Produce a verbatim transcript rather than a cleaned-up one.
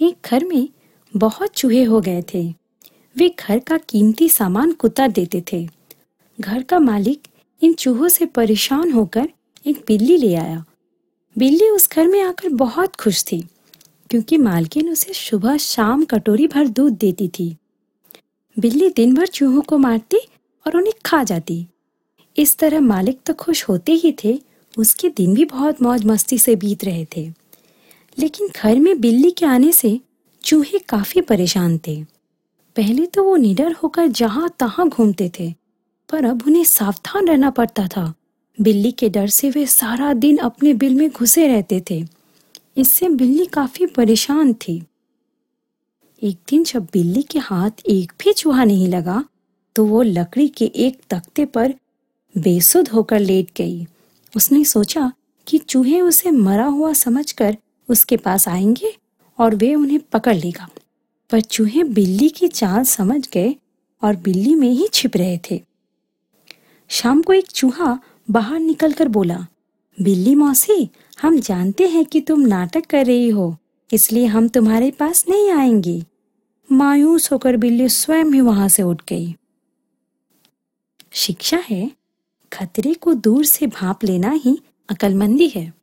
एक घर में बहुत चूहे हो गए थे। वे घर का कीमती सामान कुतर देते थे। घर का मालिक इन चूहों से परेशान होकर एक बिल्ली ले आया। बिल्ली उस घर में आकर बहुत खुश थी, क्योंकि मालकिन उसे सुबह शाम कटोरी भर दूध देती थी। बिल्ली दिन भर चूहों को मारती और उन्हें खा जाती। इस तरह मालिक तो खुश होते ही थे, उसके दिन भी बहुत मौज मस्ती से बीत रहे थे। लेकिन घर में बिल्ली के आने से चूहे काफी परेशान थे। पहले तो वो निडर होकर जहां तहां घूमते थे, पर अब उन्हें सावधान रहना पड़ता था। बिल्ली के डर से वे सारा दिन अपने बिल में घुसे रहते थे। इससे बिल्ली काफी परेशान थी। एक दिन जब बिल्ली के हाथ एक भी चूहा नहीं लगा, तो वो लकड़ी के एक तख्ते पर बेसुध होकर लेट गई। उसने सोचा कि चूहे उसे मरा हुआ समझकर उसके पास आएंगे और वे उन्हें पकड़ लेगा। पर चूहे बिल्ली की चाल समझ गए और बिल्ली में ही छिप रहे थे। शाम को एक चूहा बाहर निकलकर बोला, बिल्ली मौसी, हम जानते हैं कि तुम नाटक कर रही हो, इसलिए हम तुम्हारे पास नहीं आएंगे। मायूस होकर बिल्ली स्वयं ही वहां से उठ गई। शिक्षा है, खतरे को दूर से भांप लेना ही अक्लमंदी है।